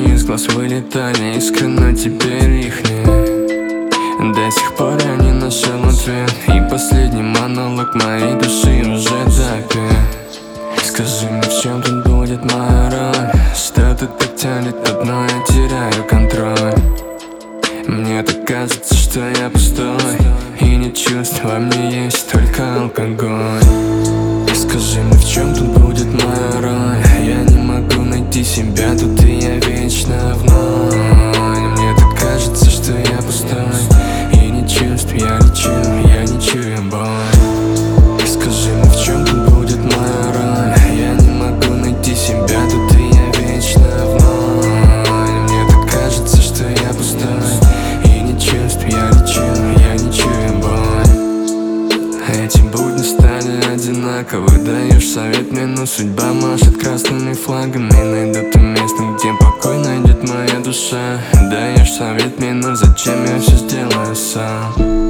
из глаз вылетали искры, но теперь их нет. До сих пор я не нашел ответ, и последний монолог моей души уже допет. Скажи мне, в чем тут будет моя роль? Что-то так тянет одно, я теряю контроль. Мне так кажется, что я пустой, и не чувств во мне есть только алкоголь. Скажи мне, в чем тут будет моя роль? Я не могу найти себя тут, и я вечно в ноль. Мне так кажется, что я пустой, и не чувств я не чую боль. Скажи мне, в чем тут будет моя роль? Я не могу найти себя тут, и я вечно в ноль. Мне так кажется, что я пустой, и не чувств я не чую боль. Эти будни стали одинаковы. Даешь совет мне, но судьба машет красными флагами. Найду то место, где покой найдет моя душа. Даешь совет мне, но зачем я все сделаю сам?